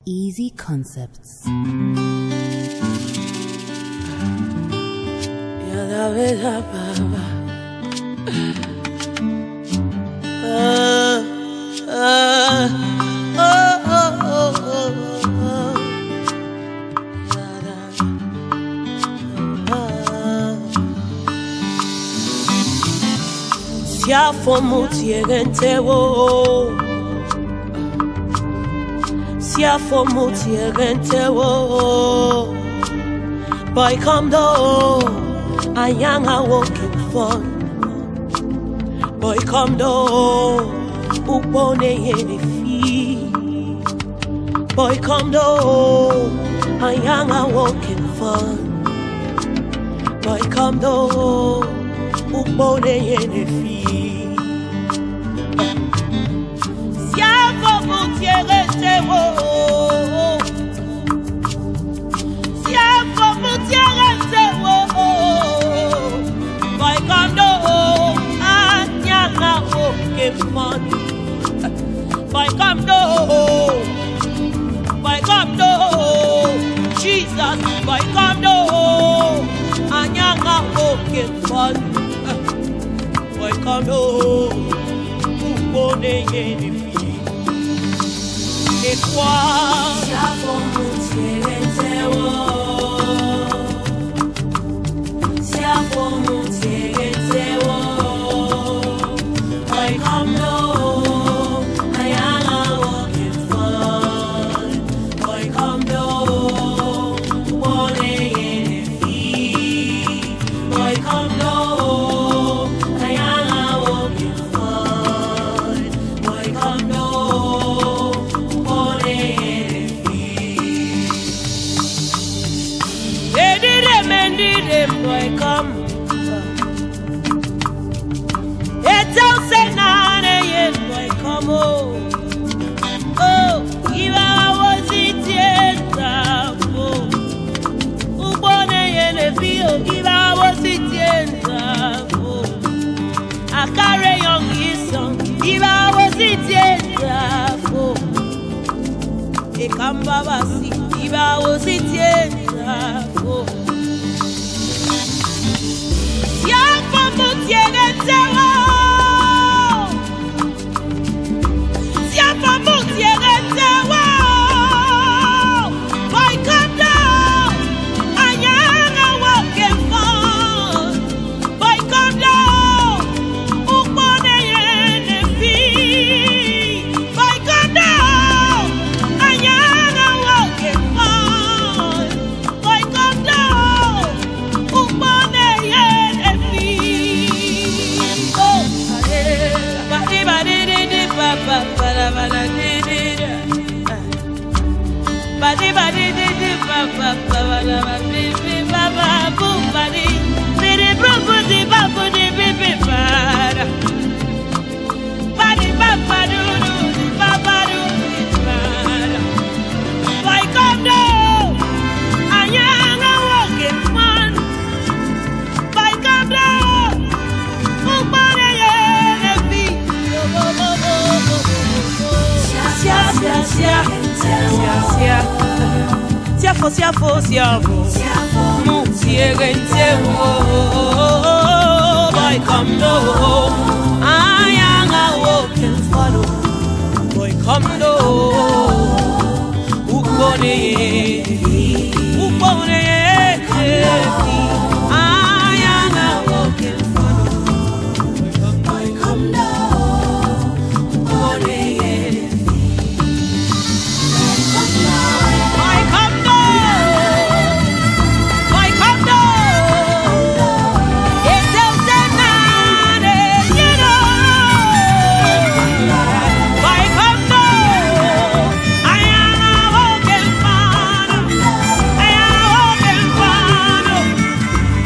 Easy Concepts. Siafo mutiegente wo, siafo mutiegente wo. Boy come do, ayanga walking fun. Boy come do, upone yeni fi. Boy come do, ayanga walking fun. Boy come do, upone yeni fi. Siafo mutiegente wo, siafo mutiegente wo. Boy come do, anyanga walking fun. Boy come do, boy come do, Jesus. Boy come do, anyanga walking fun. Boy come do, upone yeni fi. Et quoi? Siafo mutiegente wo, siafo mutiegente wo. Boy come do, ayanga walking fun. Boy come do, upone yeni fi. Boy come do, ayanga walking fun. Boy come do, upone yeni fi. Edire boy come. Etel say nane yen boy come oh. Oh, iba wozitienda oh. Upone yeni fi oh, iba wozitienda oh. Akare young isong, iba wozitienda oh. Ekamba basi, iba wozitienda oh. Siafo mutiegente wo, siafo mutiegente wo. Boy come down, anyanga walking fun. Boy come down, upone yeni fi. Boy come down, anyanga walking fun. Boy come down, upone yeni fi. Oh, badi badi di di ba ba ba da ba da di di da. Badi badi di di ba ba ba ba da ba di di ba ba boom badi. Bidi bro budi ba budi bi bi ba da. Badi ba ba do do di ba ba do di ba da. Boy come down, anyanga walking fun. Boy come down, upone yeni fi. Siafo mutiegente wo. Boy come do, ayanga walking fun. Boy come do, upone yeni fi. Upone yeni fi. Ayanga walking fun. Boy come do, upone yeni fi. Boy come do, boy come do. Etel say nane, you know. Boy come do, ayanga walking fun. Ayanga walking fun.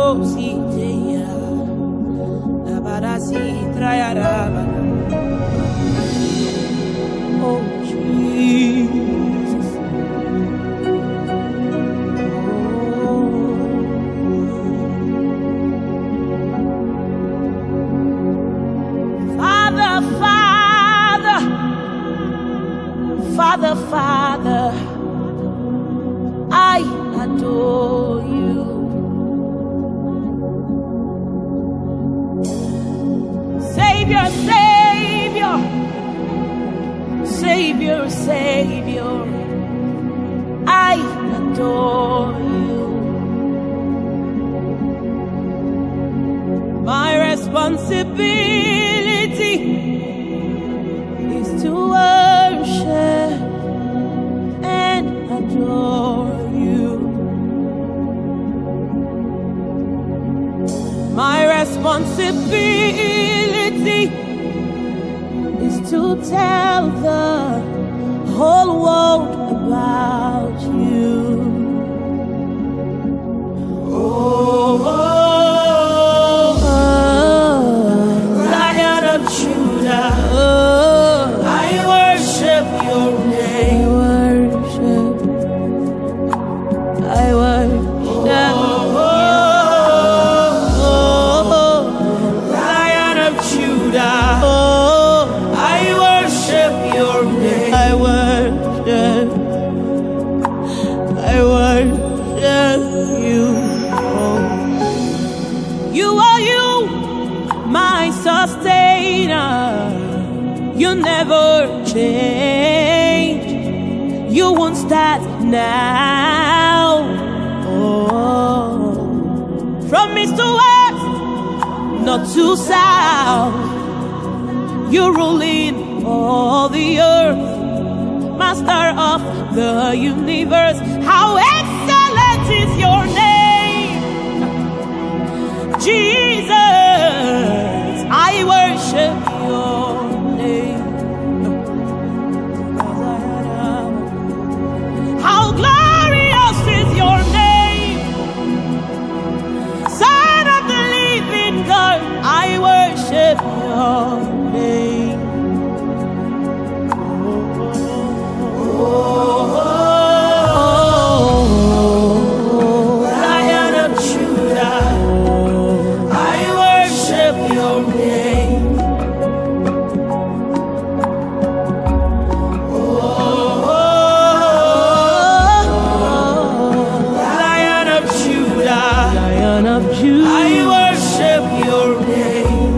Sitea, Nabarasi, Trayaraba. Oh, Jesus. Father, Father, Father, Father, I adore you. Savior, Savior, Savior, Savior, I adore you. My responsibility is to worship and adore you. My responsibility is to tell the whole world about you. Oh, Lion of Judah, I worship your name. I worship. Lion of Judah, I worship your name. I worship you. You are you, my sustainer. You never change. You won't start now. Oh. From east to west, not to south, you're ruling all the earth, master of the universe. How excellent is your name, Jesus. I worship your name. How glorious is your name, Son of the living God. I worship your name. Lion of Judah, I worship your name. Lion of Judah, I worship your name.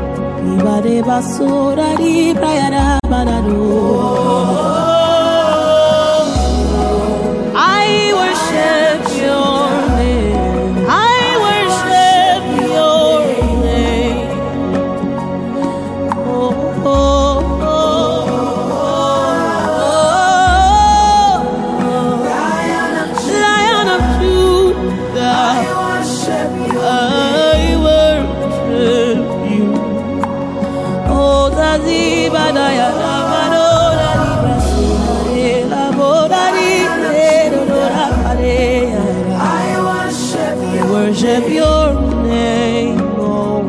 I worship your name. I worship your name. Lion of Judah, I worship you. Oh, Zazibadaya. Worship your name, oh,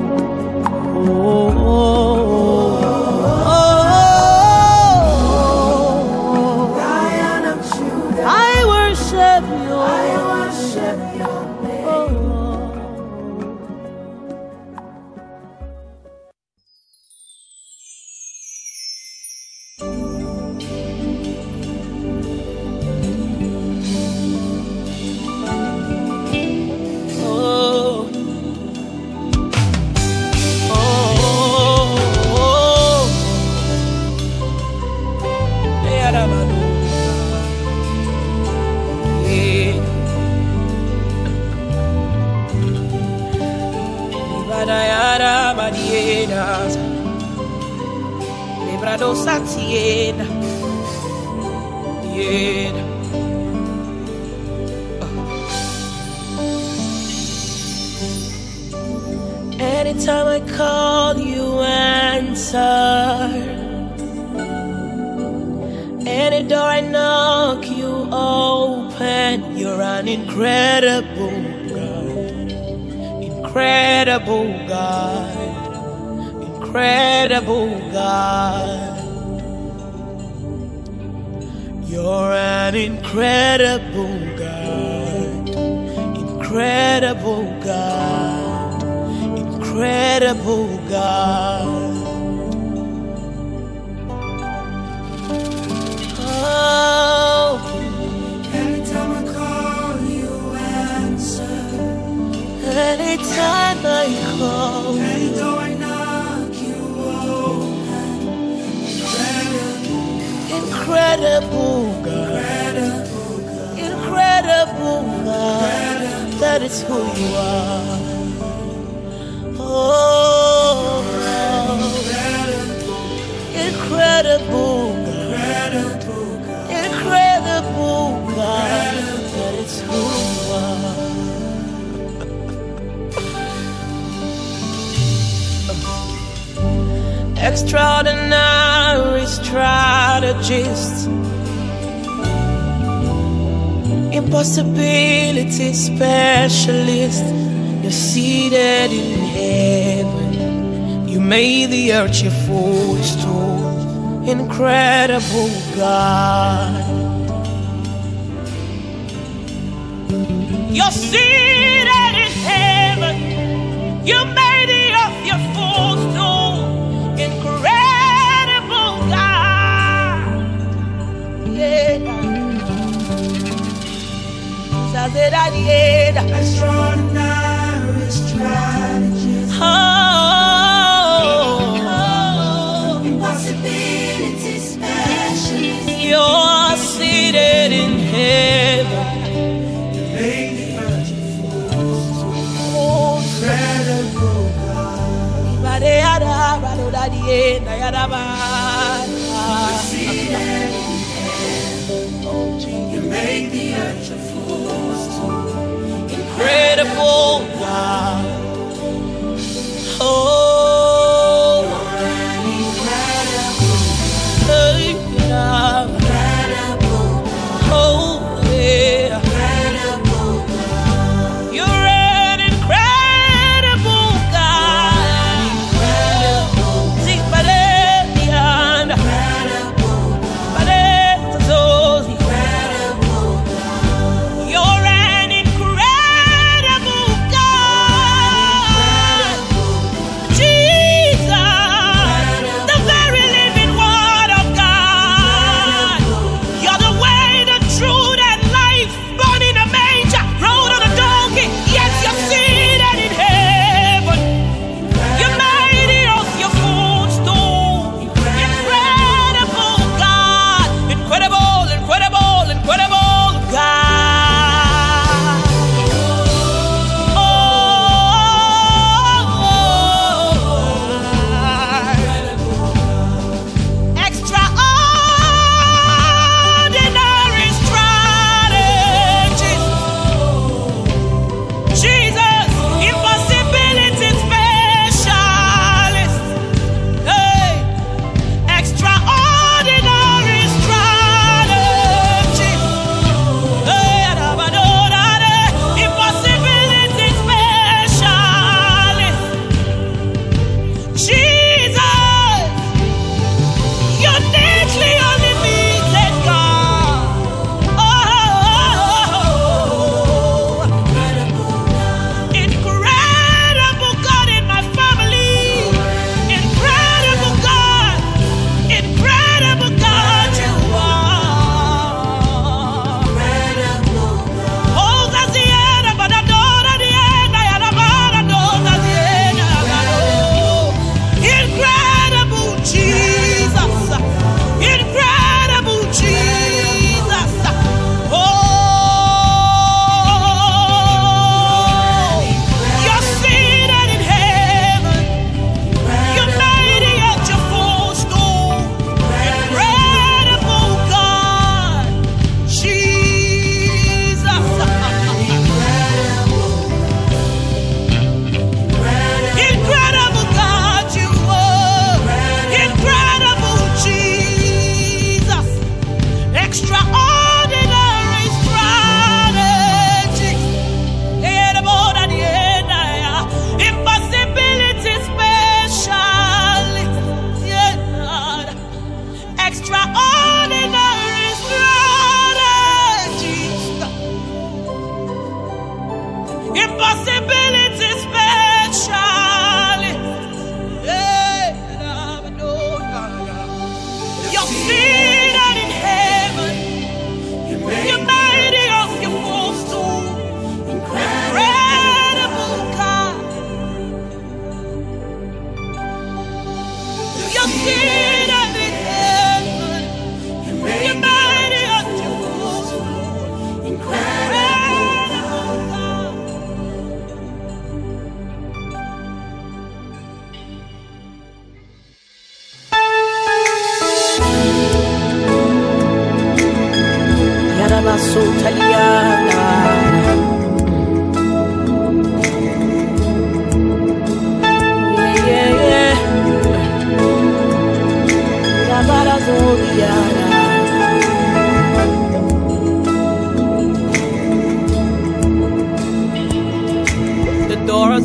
oh, oh, oh. Lion of Judah, I worship your name. Oh. Anytime I call, you answer. Any door I knock, you open. You're an incredible God. incredible God, incredible God. You're an incredible God, incredible God, incredible God. Oh, every time I call you answer, anytime I call, any door I knock you open. incredible God, incredible God, that is who you are. Oh, incredible God, incredible God, that is who you are. Extraordinary strategist, impossibility specialist. You're seated in heaven. You made the earth your footstool. Incredible God. You're seated in heaven. You made the earth your footstool. Incredible God. Yeah. Extraordinary strategist, impossibility specialist. You're seated in heaven. You made the earth your footstool. Incredible God. You made the earth your footstool. Incredible God. Oh, you're an incredible God. You're an incredible God.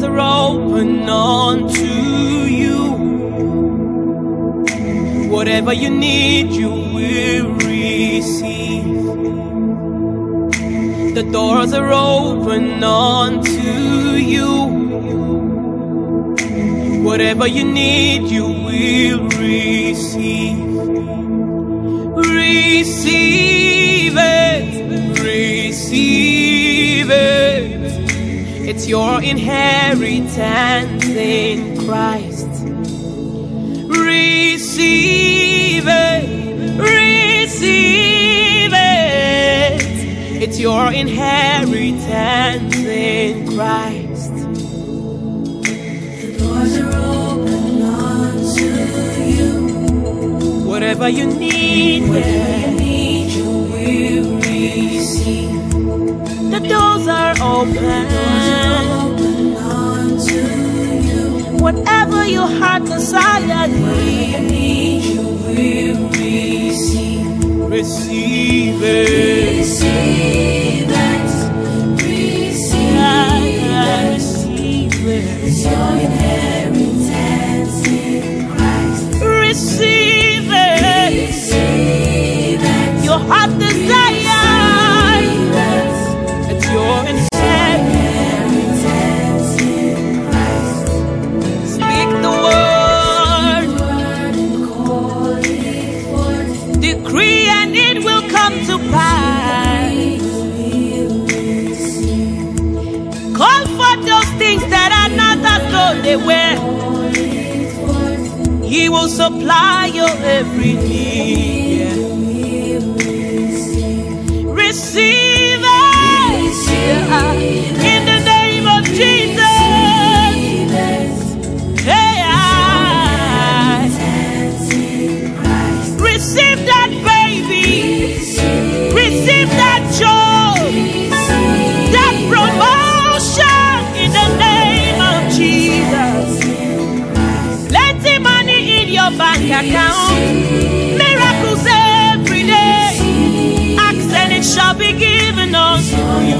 are open unto you. Whatever you need, you will receive. The doors are open unto you. Whatever you need, you will receive. Receive it, receive it. It's your inheritance in Christ. Receive it, receive it. It's your inheritance in Christ. The doors are open unto you. Whatever you need, you will receive. The doors are open unto you. Whatever your heart desires, you will receive. Receive it. Receive it. Receive it. It's your inheritance in Christ. Receive it. Receive it. Your heart desire. It's your inheritance in Christ. Speak the word. Call it forth. Decree and it will come to pass. Call for those things that are not as though they were. He will supply your every need. Receive it in the name of Jesus. Hey, receive that baby. Receive that joy. That promotion in the name of Jesus. Plenty money in your bank account. Miracles every day. Ask and it shall be given unto you.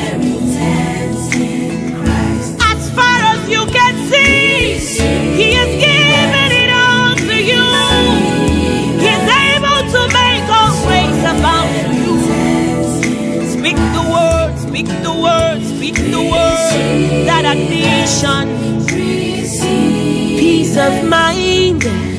As far as you can see, He is giving it unto you. He's able to make all grace abound to you. Speak the word, speak the word, speak the word. That addition, peace of mind,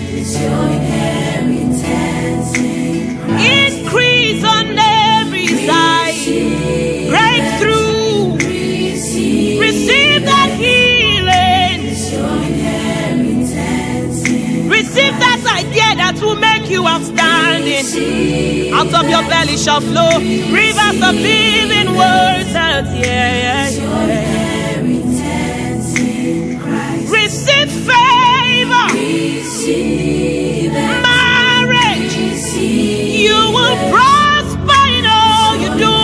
increase on every side, breakthrough, receive that healing, receive that idea that will make you outstanding. Out of your belly shall flow rivers of living waters. Receive favor, marriage, you will prosper in all you do.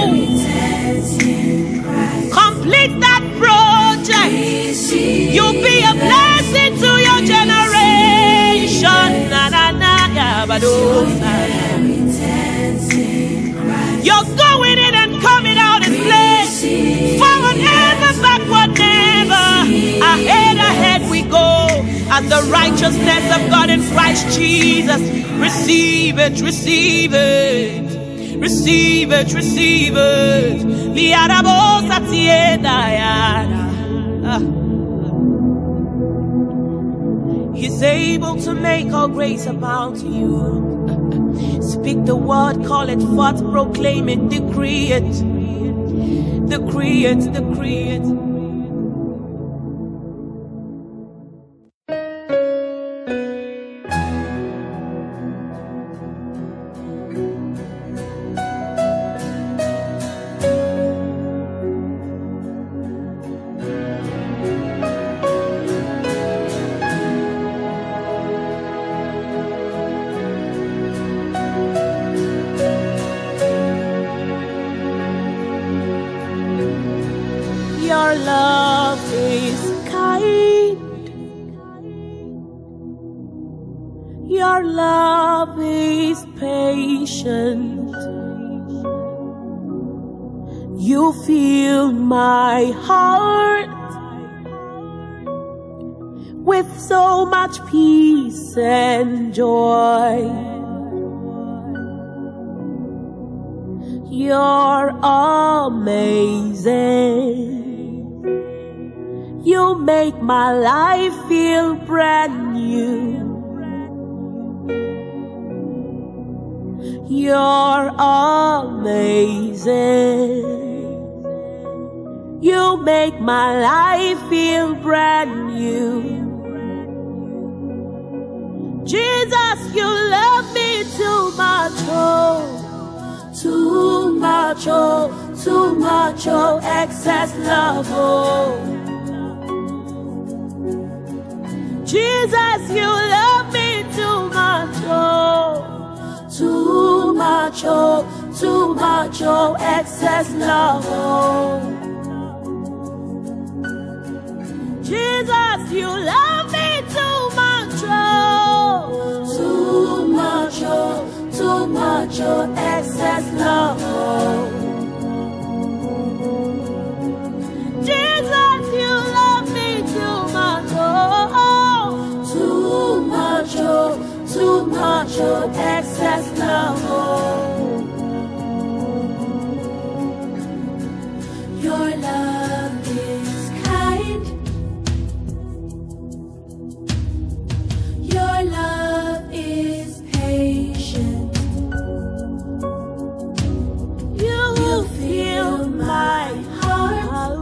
Complete that project, you'll be a blessing to your generation. You're going in and coming out in place. Forward never, backward never. Ahead we go. As the righteousness of God in Christ Jesus. Receive it, receive it. Receive it, receive it. He's able to make all grace abound to you. Speak the word, call it forth, proclaim it, decree it. Decree it, decree it. Your love is kind. Your love is patient. You fill my heart with so much peace and joy. You're amazing. You make my life feel brand new. You're amazing. You make my life feel brand new. Jesus, you love me too much, oh. Too much, oh, too much, oh, excess love, oh. Jesus, you love me too much, oh. Too much, oh, too much, oh, excess love, oh. Jesus, you love me too much, oh. Too much, oh, too much, oh, excess love, oh. Jesus, you love me too much, oh. Too much, oh, too much, oh, excess love, oh. Your love is kind. Your love is patient. You fill my heart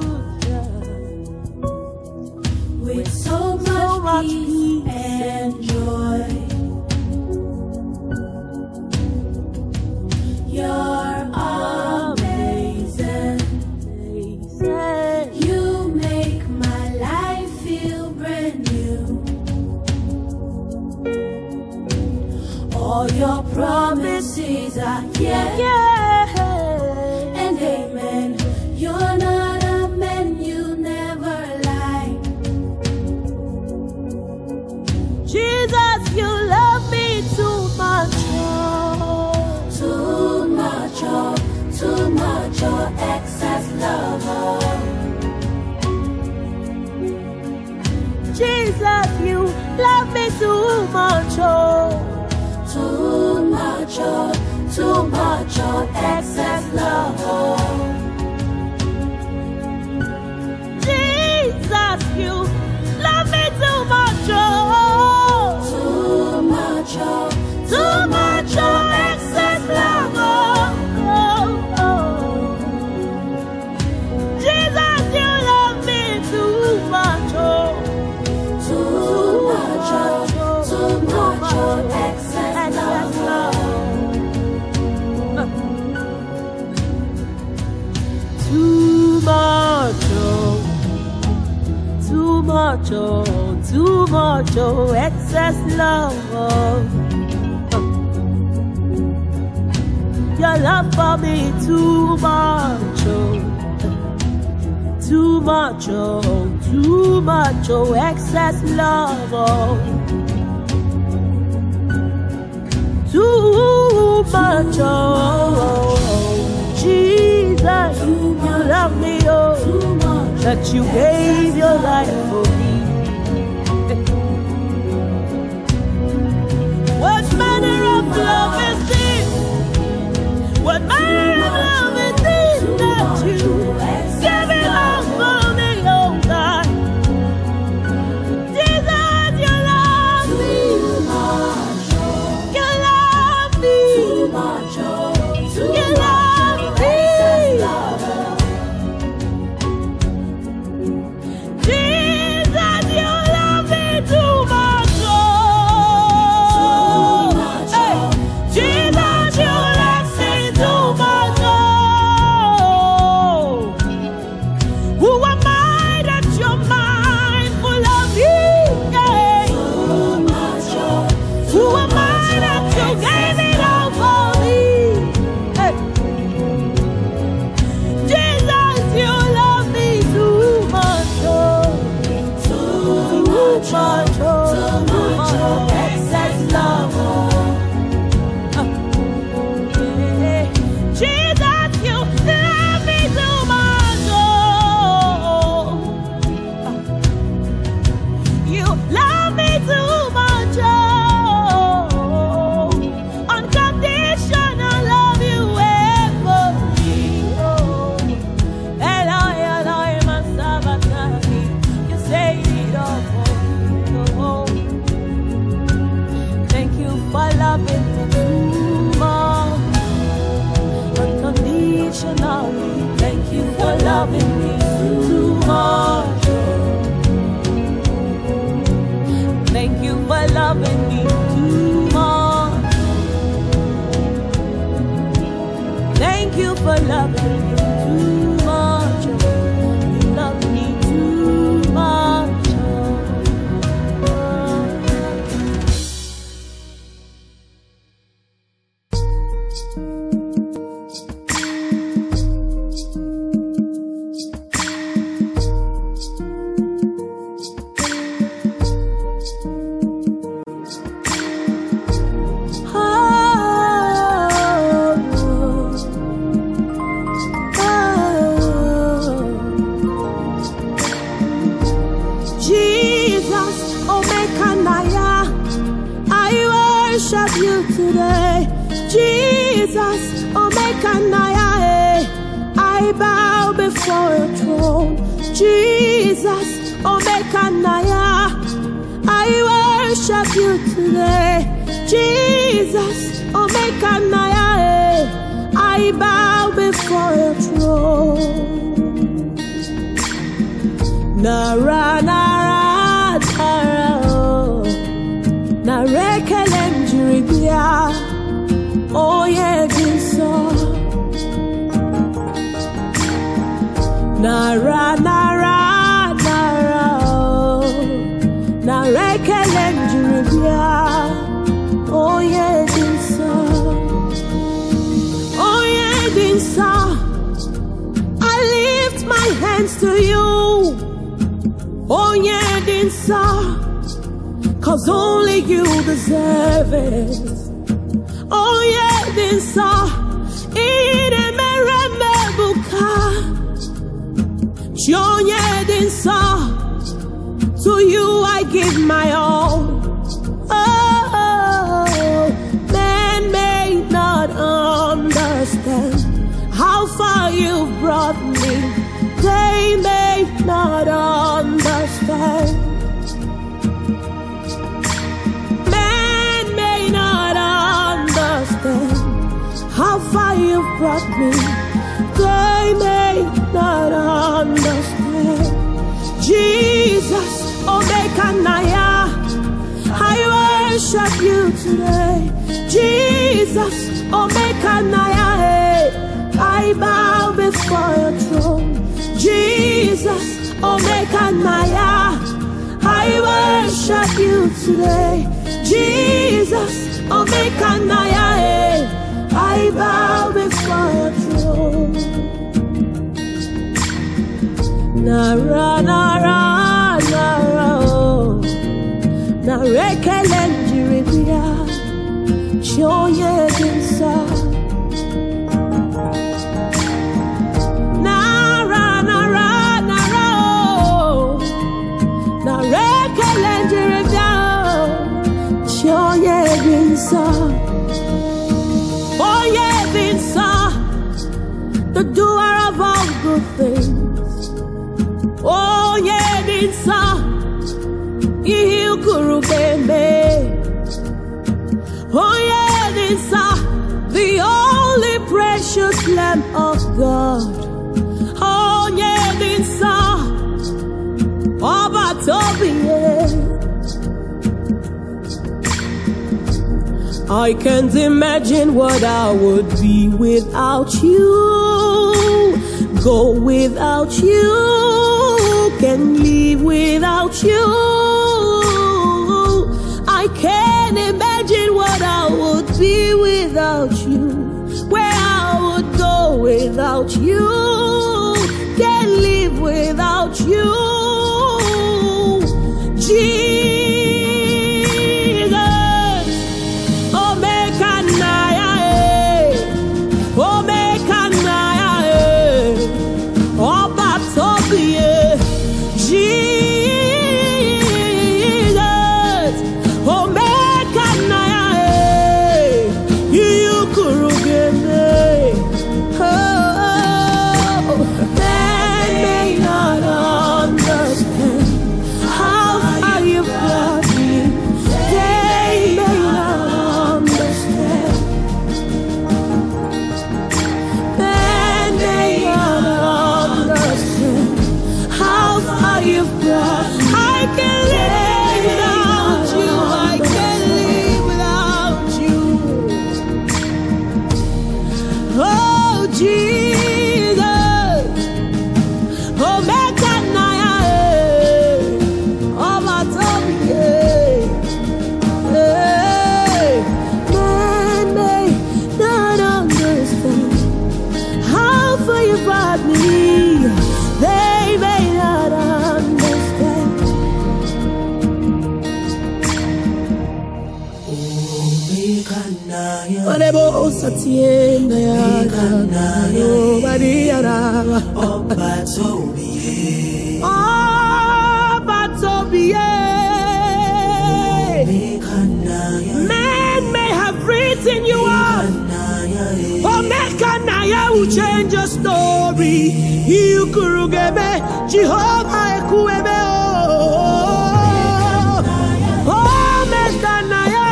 with so much peace and joy. You're amazing. You make my life feel brand new. All your promises are yes, and amen. You're not a man, you never lie. Jesus, you love me too much, oh. Too much, oh, too much, oh, excess love, oh. Jesus, you love me too much, oh. Too much, oh, too much, oh, excess love, oh. Jesus, you love me too much, oh. Too much, oh, too much, oh, excess love, oh. Jesus, you love me too much, oh. Too much, oh, too much, oh, excess love, oh. Too much, oh, too much, oh, too much, oh, excess love, oh. Your love for me too much, oh. Too much, oh, too much, oh, excess love, oh. Too much, oh, Jesus, you love me, oh, that you gave your life for me. What manner of love is this? What manner of love is this that you give it all for me, oh God? Jesus, you love me. You love me. You love me. Jesus. worship you today. Jesus, Omekanaya, I bow before your throne. Jesus, Omekanaya, I worship you today. Jesus, Omekanaya, I bow before your throne. Nara, nara, nara, oh. Narekelem jiribia, oh yeah, dinso. Nara, nara, nara, oh. Narekelem jiribia, oh yeah, dinso. Oh yeah, dinso. I lift my hands to you. Oh yeah, dinsa, 'cause only you deserve it. Oh yeah, dinsa, in a meremebuka. Oh yeah, dinsa, to you I give my all. Oh, man may not understand how far you've brought me. They may not understand. Man may not understand how far you've brought me. They may not understand. Jesus, Omekanaya, I worship you today. Jesus, Omekanaya, I bow before your throne. Jesus, Omekanaya, I worship you today. Jesus, Omekanaya, I bow before your throne. Nara, nara, nara, oh. Narekelem jiribia, choye dinsa. Oh yeah, Vinsa. Oh yeah, Vinsa, the doer of all good things. Oh yeah, Vinsa, you Guru Bembe. Oh yeah, Vinsa, the only precious Lamb of God. Oh yeah, Vinsa, Oba Tobiye. I can't imagine what I would be without you. Go without you, can live without you. I can't imagine what I would be without you. Where I would go without you, can't live without you. Orebo satienda ya yo bariara Oba Tobiye Oba Tobiye Man change your story. You kurugeme, Jehovah ekueme oh mekanaya.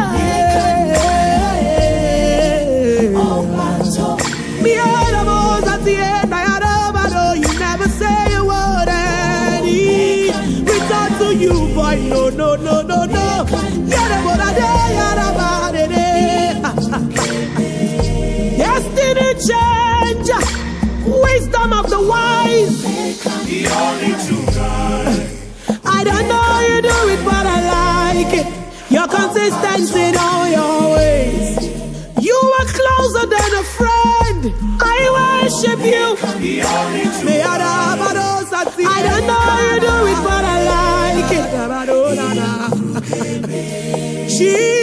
Me animals at the end, I know you never say a word and he return to you, boy. No. Destiny change, wisdom of the wise. The only true God. I don't know how you do it, but I like it. Your consistency in all your ways. You are closer than a friend. I worship you. The only true God. I don't know how you do it, but I like it. Jesus.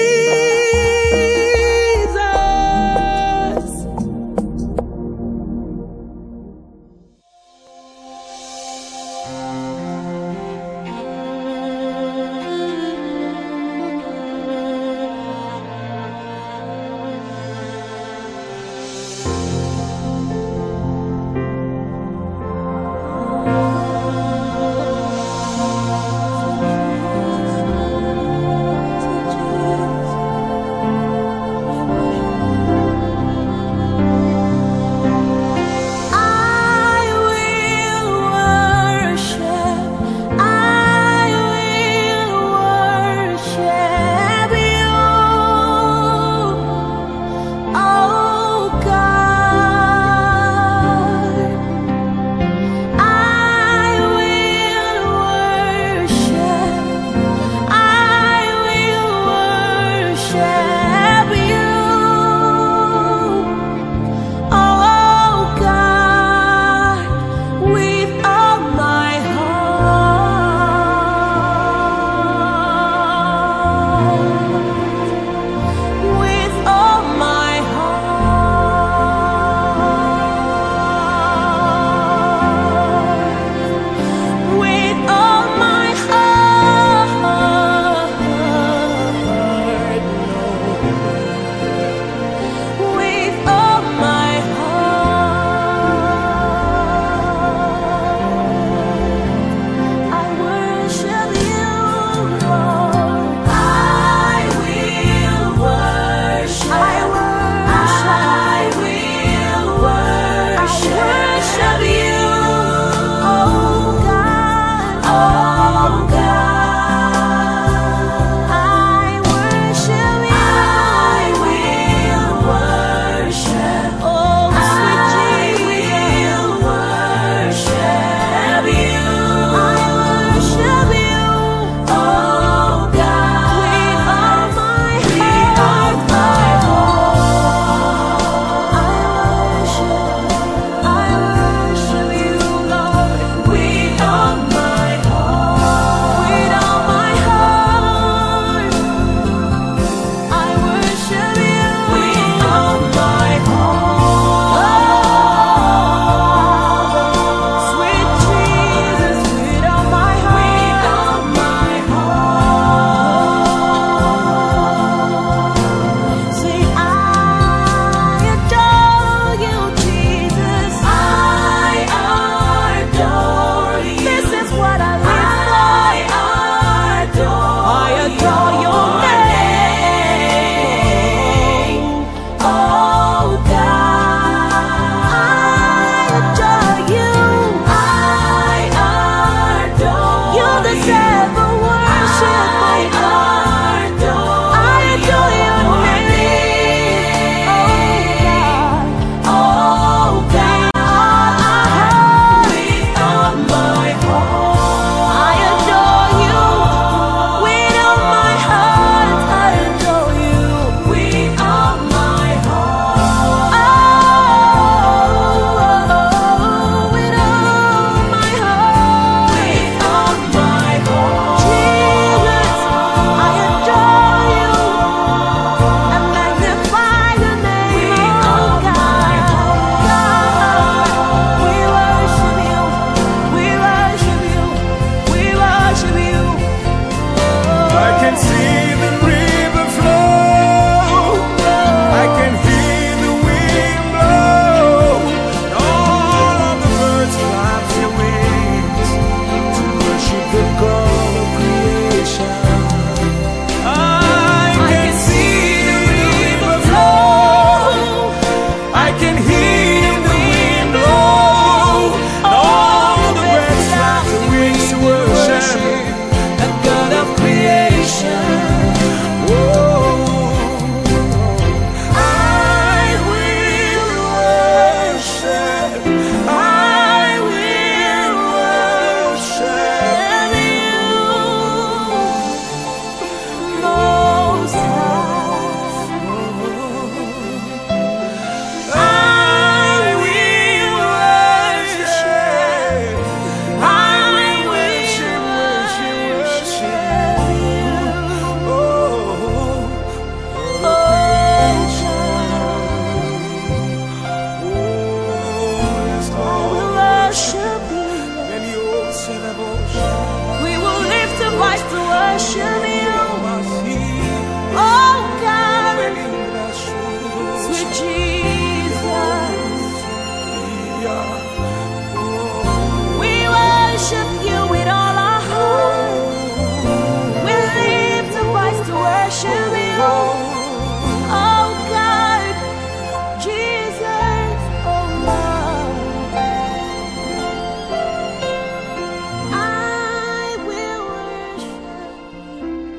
worship you. Oh God, sweet Jesus, we worship you with all our heart. We lift a voice to worship you. Oh God, Jesus, oh Lord, I will worship you.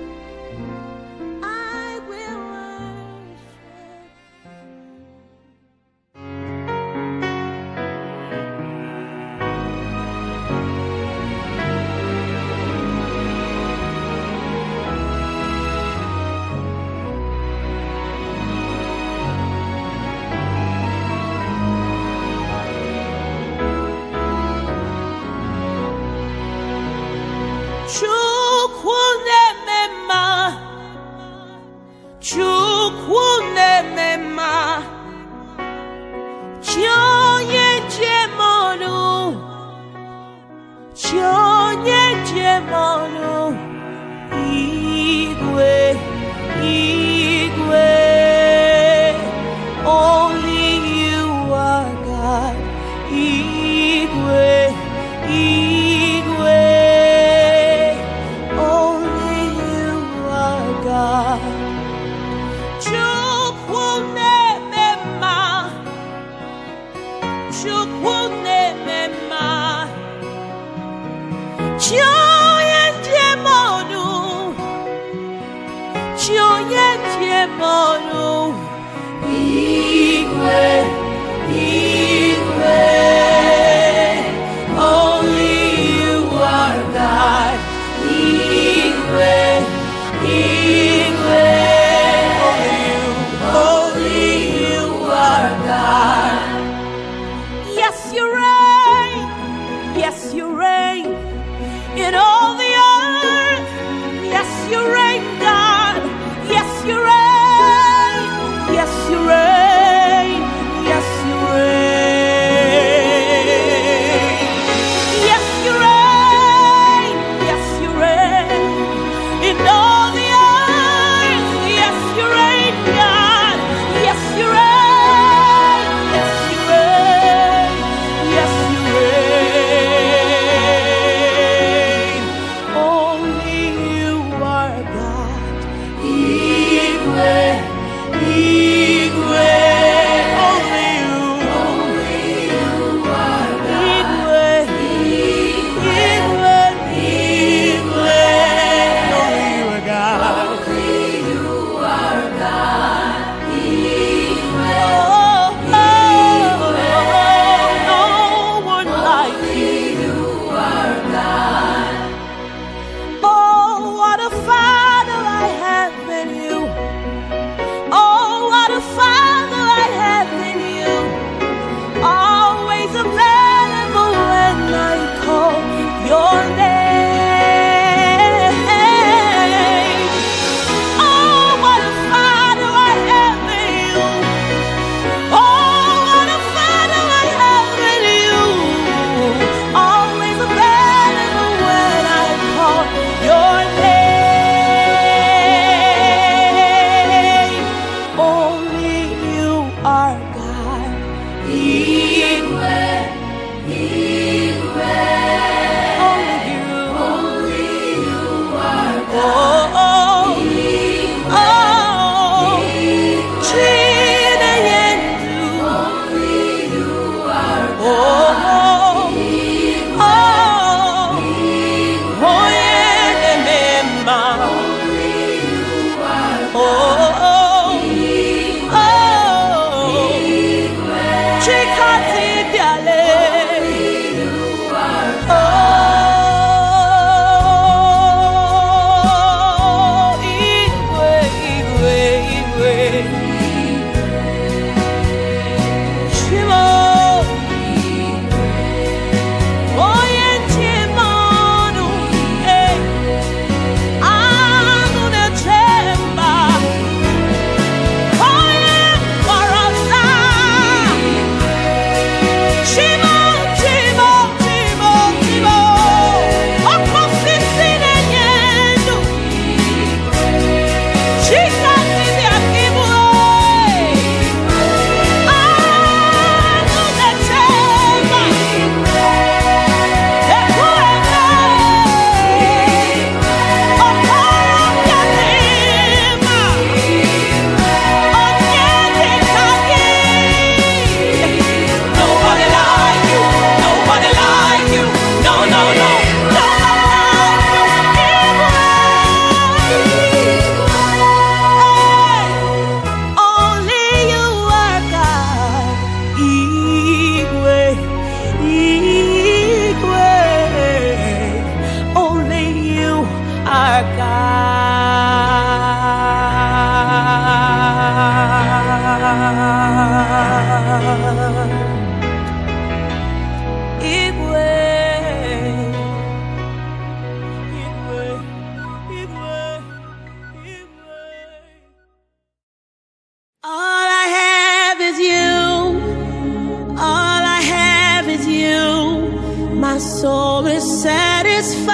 My soul is satisfied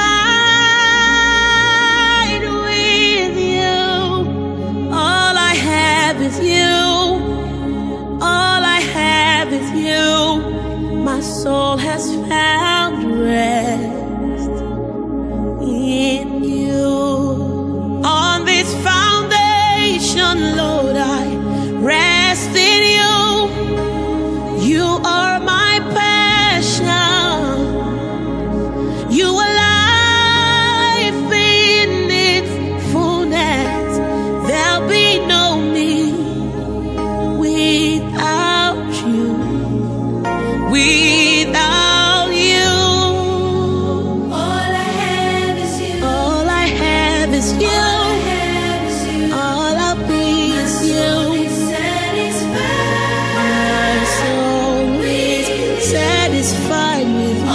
with you. All I have is you. All I have is you. My soul has found rest in you. On this foundation, Lord, I rest in you. You are my passion. You are life in its fullness. There'll be no me without you. Without you. All I have is you. All I have is you. All I'll be is you. My soul is satisfied with you.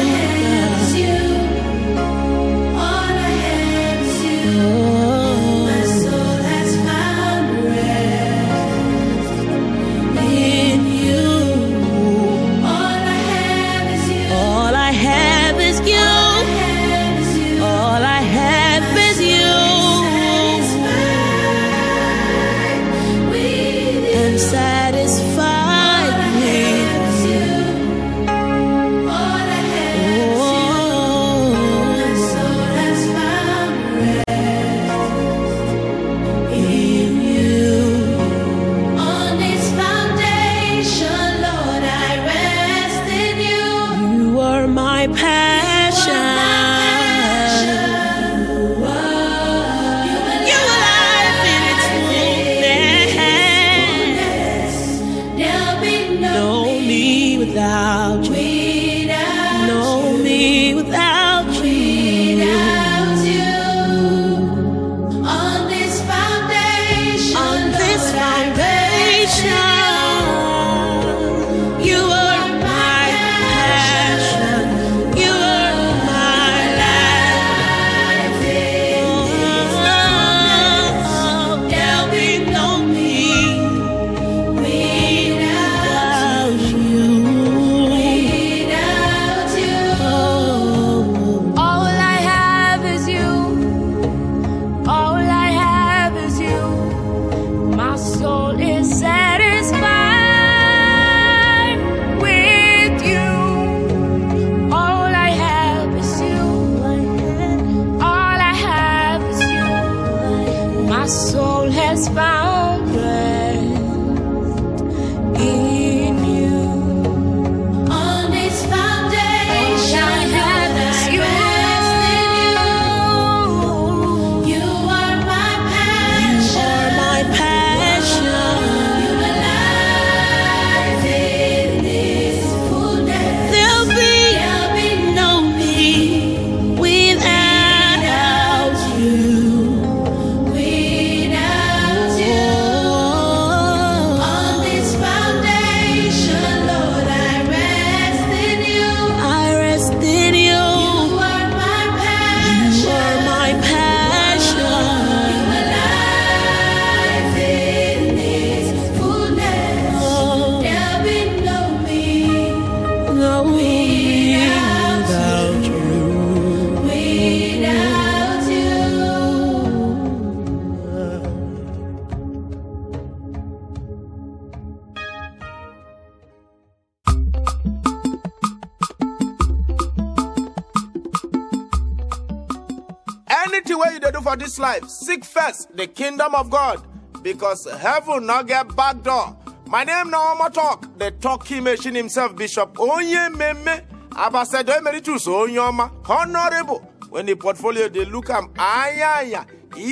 What you do for this life, seek first the kingdom of God, because heaven not get back door. My name now I'ma talk. The talking machine himself, Bishop Onye Meme, Ambassador Emeritus Onyoma, Honorable. When the portfolio they look am Ayaya,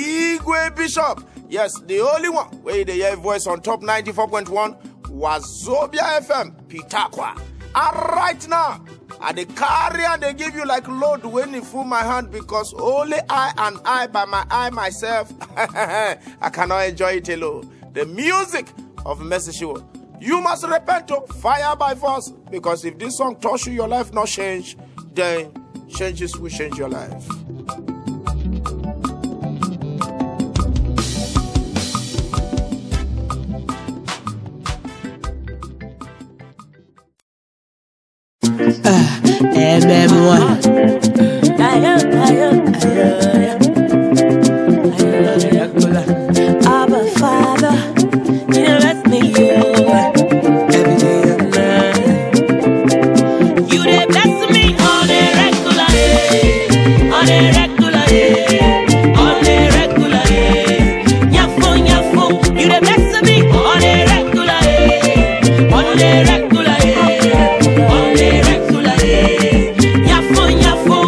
Igwe Bishop. Yes, the only one where they hear voice on top 94.1 was Zobia FM, Pitakwa. And right now, And they carry and they give you like load when you fool my hand because only I and I by my eye myself, I cannot enjoy it alone. The music of Mercy Chinwo. You must repent to fire by force because if this song touch you, your life not change, then changes will change your life. Abba Father, you bless me, every day and night. You dey bless me on a regular day, on a regular day, on a regular day. Nyafo, nyafo, you dey bless me on a regular day, on a regular day, on a regular day. Nyafo, nyafo,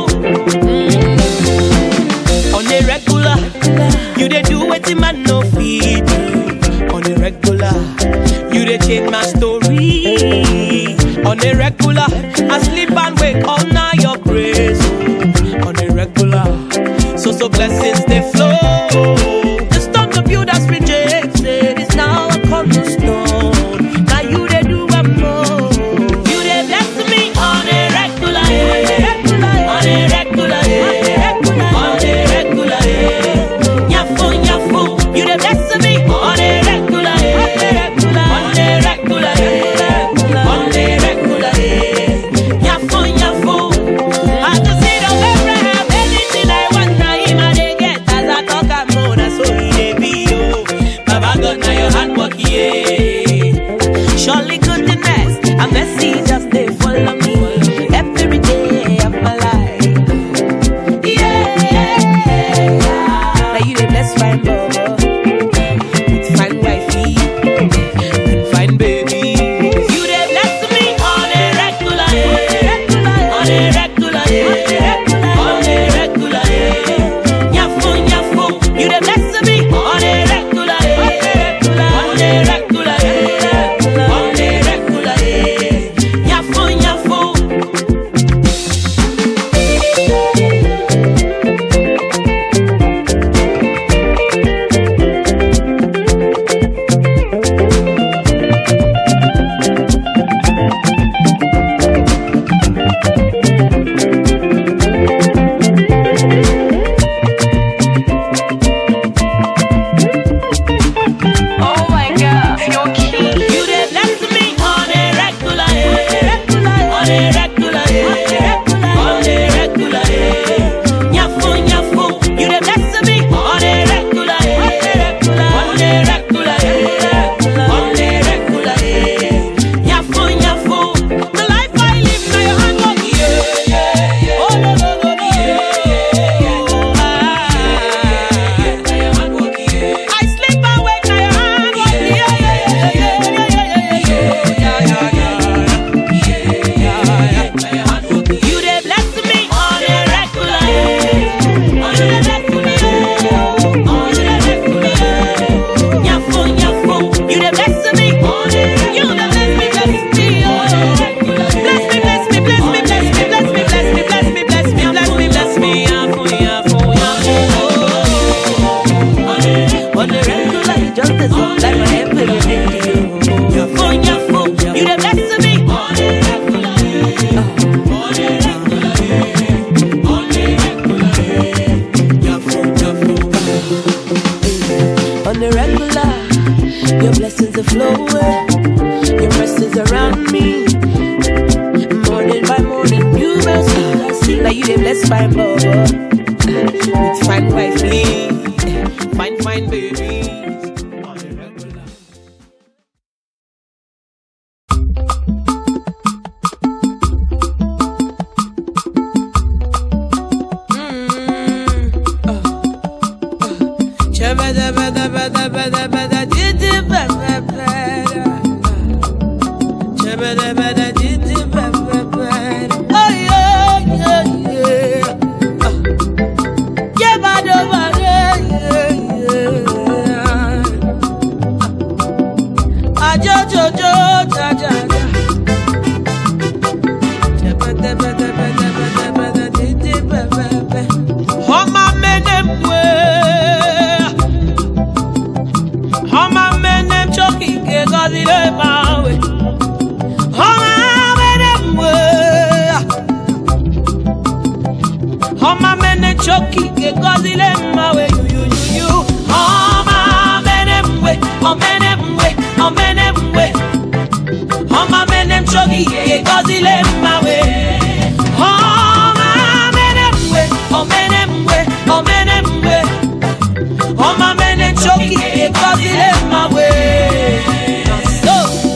on a regular. You dey do wetin man no fit do. On a regular, you dey change my story. On a regular, I sleep and wake all now your grace. On a regular, so blessings they flow. The stone the builders rejected is now a cornerstone. Now you dey do one more. You dey bless me on a regular, on a regular, on a regular. Nyafo, nyafo, you dey bless me on a regular, on a regular, on a regular. Nyafo, nyafo, at the seed of Abraham, anything I want now him I dey get. As I talk I'm more, that's so he dey be oh. Baba God now your hand work yeah. Surely goodness and mercy just they follow me every day of my life. Yeah, now you dey bless fine bobo, with fine wifey, and fine baby. You dey bless me on a regular, on a regular, on a regular. Nyafo, nyafo, you dey bless me on a regular, on a regular, on a regular. Nyafo, nyafo. Oh my God, you're cute. You dey bless me on a regular, on a regular, on a regular. Nyafo, nyafo, you dey bless me on a regular, on a regular, on a regular. Nyafo, nyafo, the life I live now your hand work yeah. Oh no no no no I sleep and wake now your hand work You dey bless me on a regular, on a regular, on a regular. Nyafo, nyafo, you dey bless me on a you dey bless me oh. Bless me, bless me, bless me, bless me, bless me, bless me, bless me, bless me, bless me, bless me, nyafo, nyafo, nyafo. On a regular, you just as like my everything. Nyafo, nyafo, you dey bless me on a regular, on a regular, on a regular. Nyafo, nyafo. On the regular, your blessings are flowing, your mercies around me. Morning by morning, new mercies I see. Now you dey bless fine bobo, with fine wifey, fine babies. On the regular. Ajo, jo, jo, ja, ja, ja. On my men and choky, cause it in my way. So,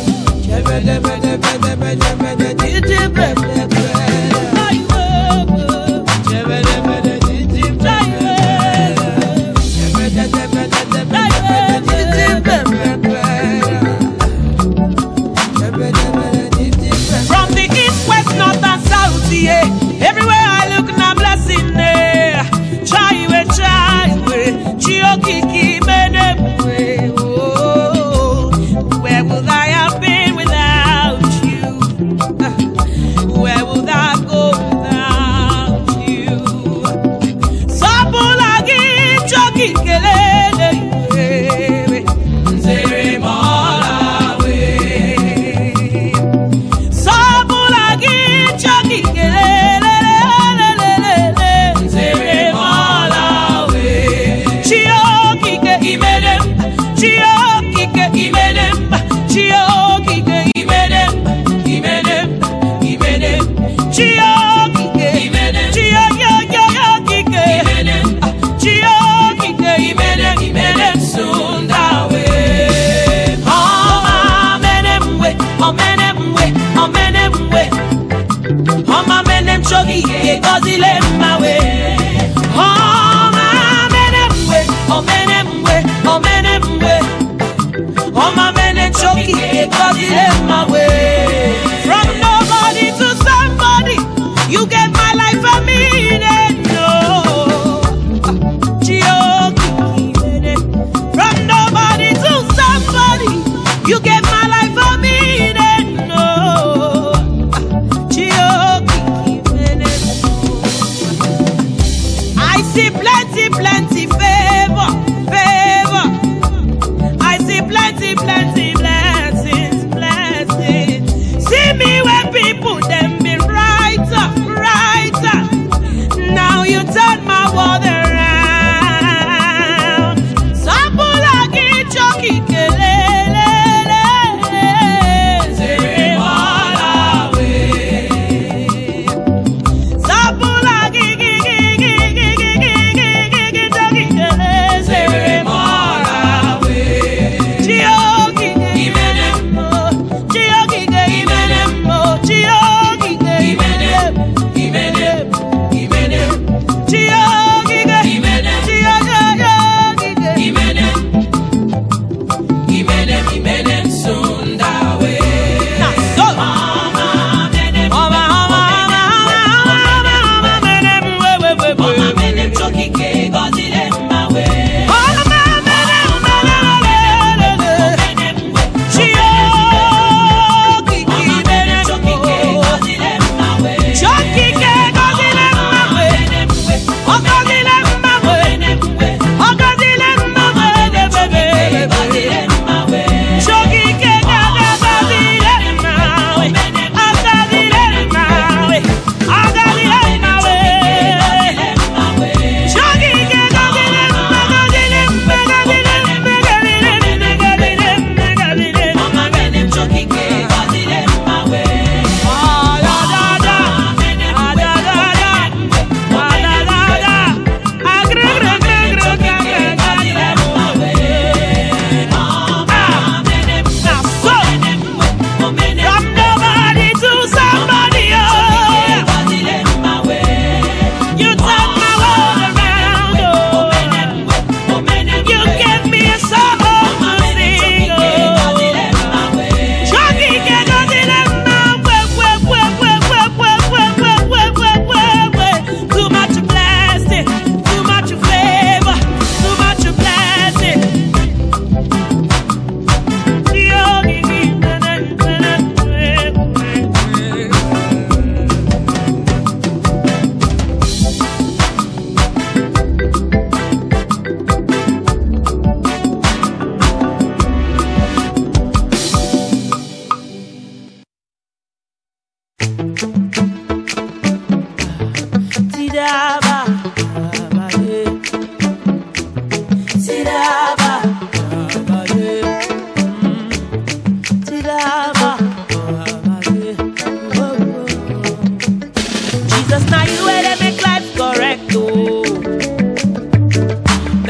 from the east, west, north, and south, yeah. Everywhere I look, now blessing there. Chaiwe, Chiokiki, Menemwe. Oh, where would I have been without you? Where would I go without you? Sabulagi, Chokikelele, Zeremola, Sabulagi, Chokikelele. From nobody to somebody, you gave my life a meaning. No, from nobody to somebody, you gave my life a meaning. No, I see plenty, plenty favor, favor. I see plenty, plenty blessings, blessings. See me where people them be brighter, brighter. Now you turn my world around. Sabulagi choki kelele, Zeremola we. Sabulagi choki kelele,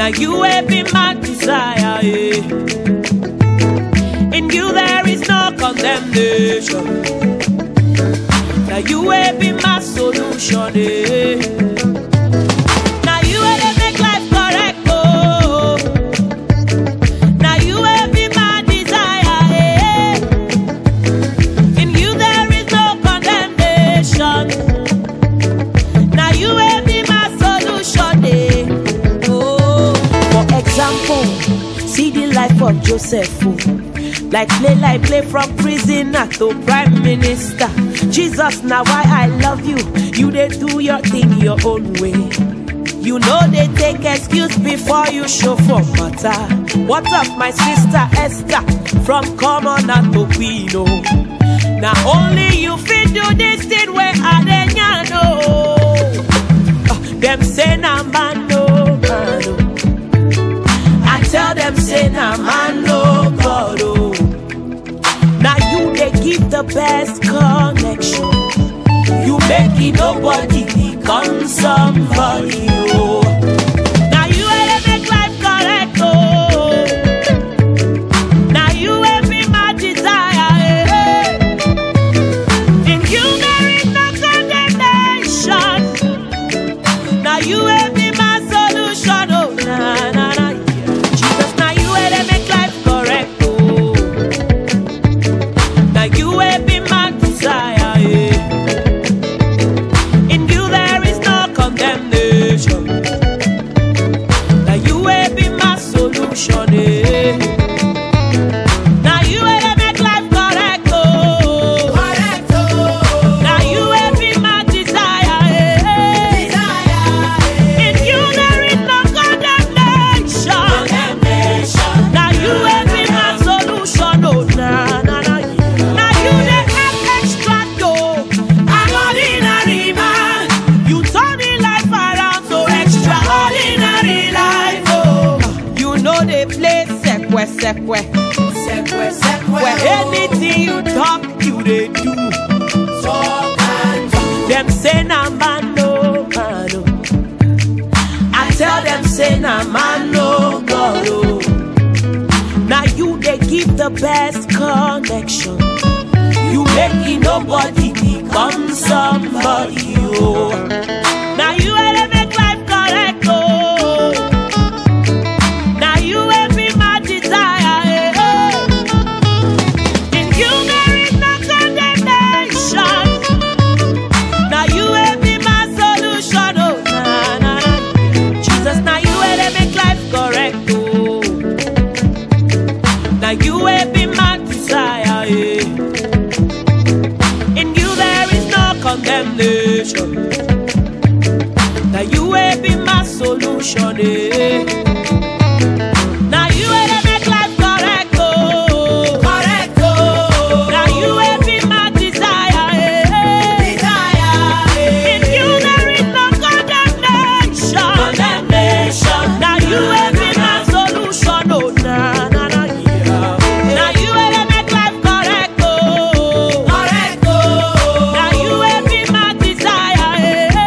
Now you will be my desire. In you there is no condemnation. Now you will be my solution. Now you will make life correct. Oh. Now you will be my desire. In you there is no condemnation. Now you will be my solution. Oh. For example, see the life of Joseph. Like play from prisoner to prime minister. Jesus, now why I love you. You they do your thing your own way. You know they take excuse before you show for matter. What of my sister Esther from commoner to queen? Now only you fit do this thing where I didn't know. Them say na man no man. I tell them say na man no God. Now you they give the best connection. You make it nobody become somebody. Oh. Now you will make life correct. Oh. Now you will be my desire. In you there is no condemnation. Now you will be my solution. Oh, nah, nah, nah. Jesus, now you will make life correct. You will be my desire. In you there is no condemnation. Now you will be my solution. Now you will make life correct. Oh. Correct. Oh. Now you will be my desire. In you there is no condemnation. Now you will be my solution. Oh, nah, nah, nah. Where anything you talk, you they do. Them say na man no man. I tell them say na man no God. Now you they give the best connection. You make it nobody become somebody. Oh. Now you will make life correct. Oh. Now you will be my desire. In you there is no condemnation. Now you will be my solution. Oh, nah, nah, nah. Jesus, now you will make life correct. Oh. Now you will be my desire. In you there is no condemnation. Now you will be my solution. Now you will make life correct. Oh. Correct. Oh. Now you will be my desire. In you there is no condemnation. Now you will be my solution. Oh, nah, nah, nah. Now you will make life correct. Oh. Correct. Oh. Now you will be my desire.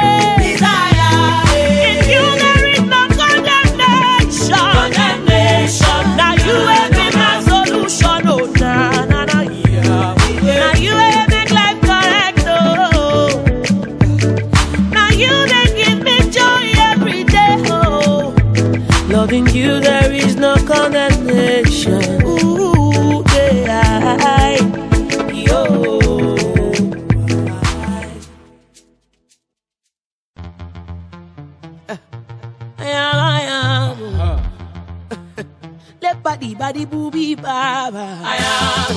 In you there is no condemnation. Now you will be my solution. Oh, nah, nah, nah. Now you will make life correct. Oh. Now you they give me joy every day. Oh. Loving you there is no condemnation. Ooh, yeah. Yo. I am. Let body booby baba. I am.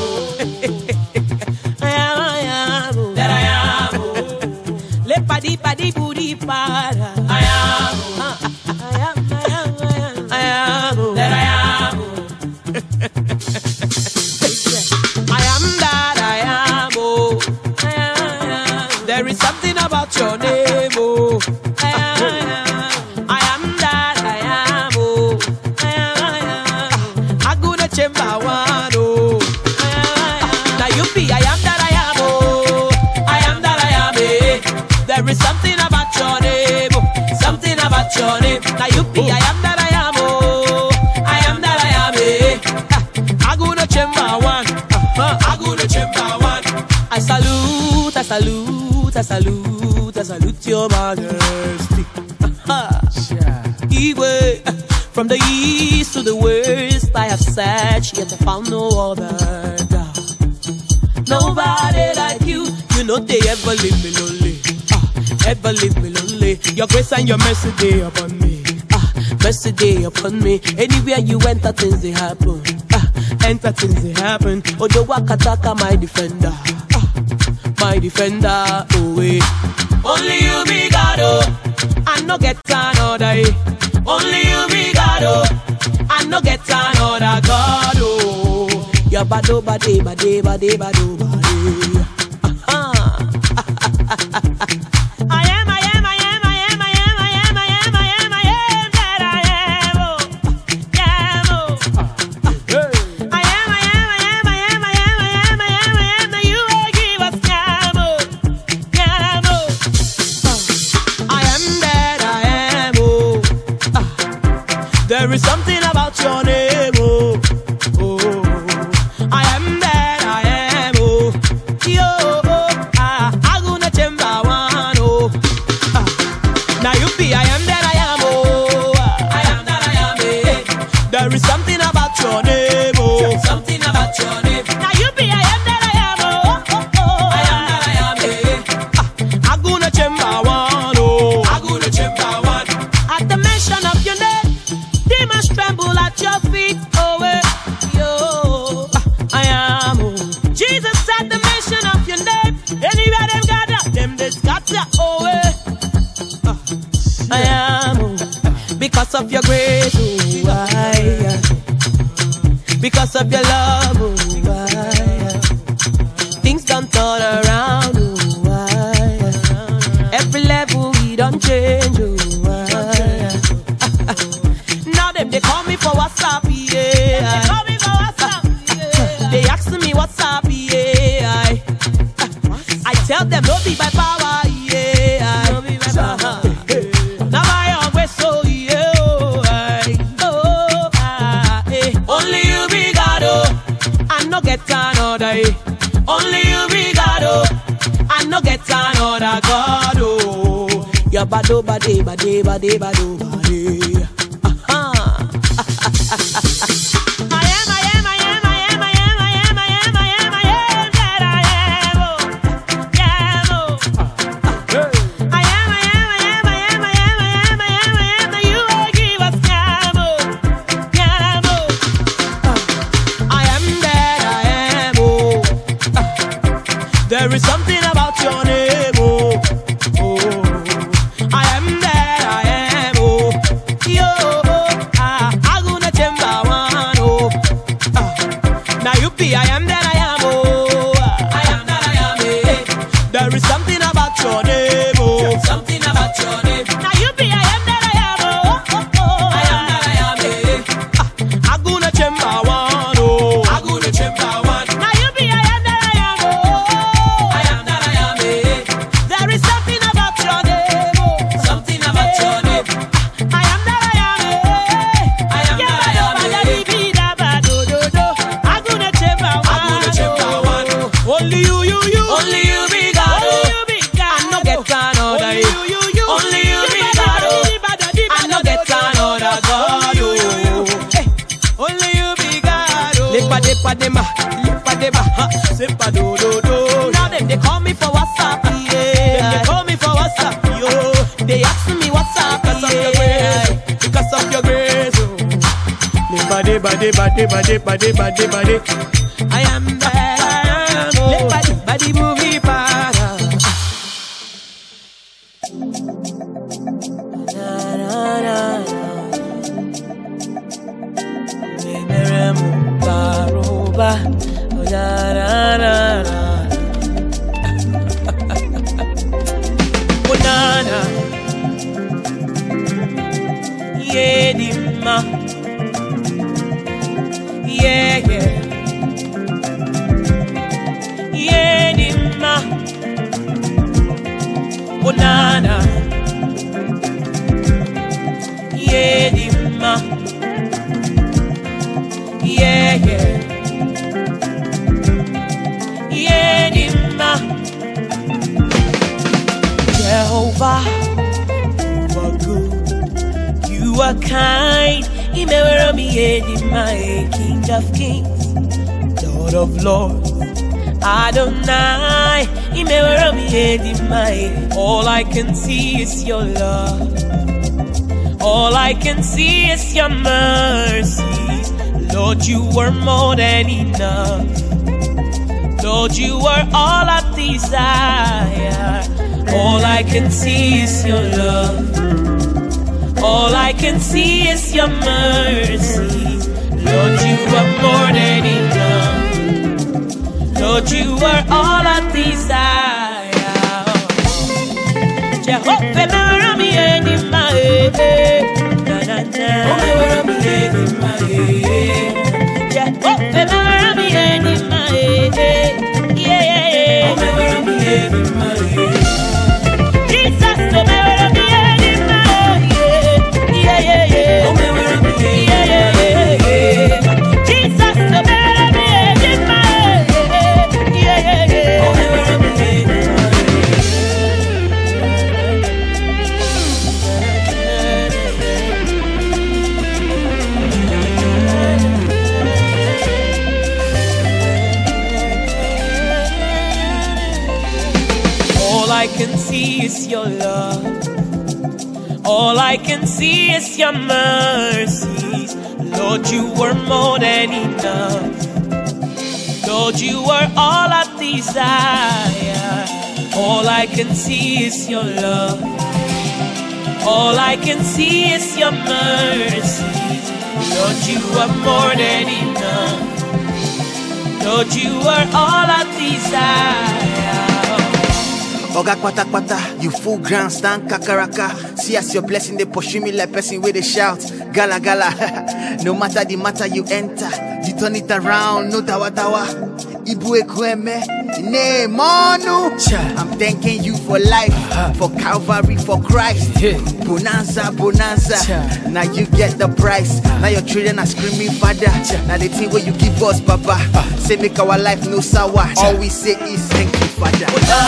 That I am. Let body booty baba. I am. That I am. I am that I am. Oh. There is something about your name. Oh. I am that I am. Oh. I go to chamber one. Oh. Now you be I am that I am. Oh. I am that I am. There is something about your name. Oh. salute, I salute, I salute your majesty. Igwe, from the east to the west, I have searched, yet I found no other God. Nobody like you, you know they ever leave me lonely. Ever leave me lonely. Your grace and your mercy day upon me. Mercy day upon me. Anywhere you enter, things they happen. Enter things they happen. Odo Wakataka, my defender. My defender, oh wait. Only you be God, oh. I no get another. Only you be God, oh. I no get another God, oh. Ya bado bade bade bade bado bade. There is something about your name, oh, oh. I am that I am, oh, yo, oh, Aguna Chemba one, oh. Now you be, I am that I am, oh, I am that I am, eh. There is something about your name, oh, something about your name. Now you be, I am that I am, oh, oh, oh. I am that I am, eh. Aguna Chemba one, oh, Aguna Chemba one. At the mention of your name, demons tremble at your feet, oh, yo, I am, oh. Jesus at the mention of your name, anywhere them gather, them they scatter, oh, I am, oh. Because of your grace, oh, because of your love, oh, things don't turn around, oh, every level we don't change, oh, they call me for WhatsApp, yeah. They call me for WhatsApp, yeah. They ask me what's up, yeah. I tell them no be by power, yeah. No be by power. Now by your grace, so yeah. Only you be God, oh. I no get another. Only you be God, oh. I no get another God, oh. Ya bado bade bade bade bado bade. There is something about your name, oh, oh. I am that I am, oh, yo, Aguna Chemba one, oh. Now you be, I am that I am, oh, I am that I am, eh. There is something about your name, oh, something about your name. Now you be, I am that I am, oh, oh, oh. I am that I am, eh. Aguna Chemba one, oh, Aguna Chemba one. Now you be, I am that I am, oh. There is something about your name, oh. Something about your name. I am that I am, I am that I am, Aguna Chemba one. Only you, only you be God, oh. I no get another. Only you be God, oh. I no get another God, oh. Only you be God, oh. Lepa depa dema, sepa do do do. Now they call me for WhatsApp, yeah. They call me for WhatsApp, yo. They ask me what's up, yeah. Because of your grace, oh. Bade. I am that I am, oh. Badi movie para. Banana, yeah, dimma, yeah, dimma, banana, yeah, dimma, yeah, dimma. Jehovah, you are good, you are kind. King of kings, Lord of lords, Adonai. All I can see is your love. All I can see is your mercies. Lord, you were more than enough. Lord, you are all I desire. All I can see is your love. All I can see is your mercy. Lord, you are more than enough. Lord, you are all I desire. Jehovah, never me any my Jehovah, never me any my Jesus, never me any my Jesus, never me any All I can see is your love. All I can see is your mercies. Lord, you were more than enough. Lord, you are all I desire. All I can see is your love. All I can see is your mercies. Lord, you are more than enough. Lord, you are all I desire. Oga kwata kwata, you full ground stand kakaraka. See as your blessing they pursue me like person where they shout gala gala. No matter the matter you enter, you turn it around, no tawa tawa. Ibue kweme, ne monu. I'm thanking you for life, for Calvary, for Christ. Bonanza, bonanza. Now you get the price. Now your children are screaming, Father. Now the thing where you give us, Papa. Say make our life no sour. All we say is thank you, Father.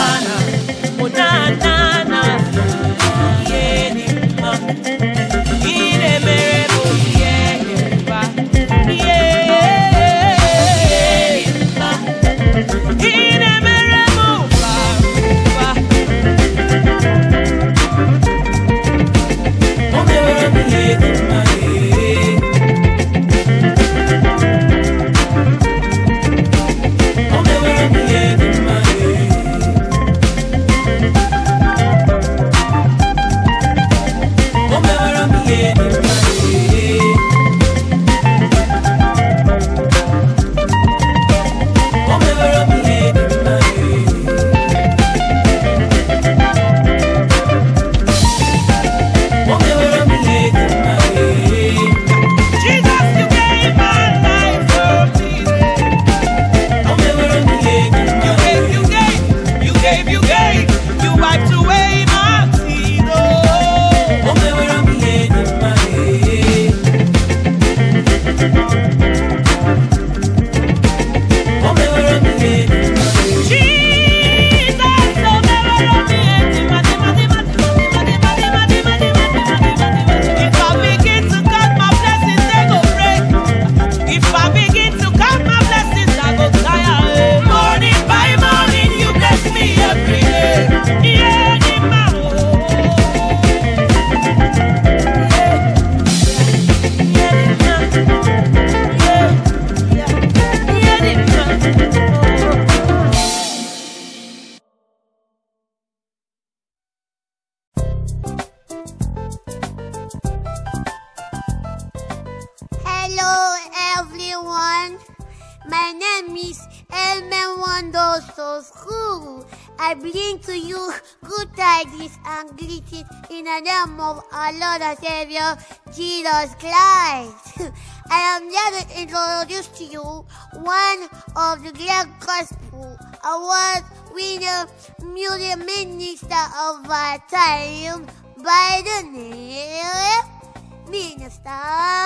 My name is Elmen Wondoso School. I bring to you good tidings and greetings in the name of our Lord and Savior, Jesus Christ. I am here to introduce to you one of the great gospel award winner music minister of our time by the name Minister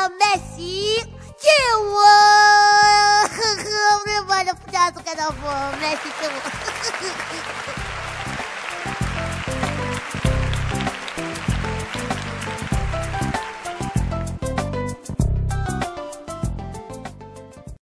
Mercy Chinwo. Everybody put out together for Mercy Chinwo.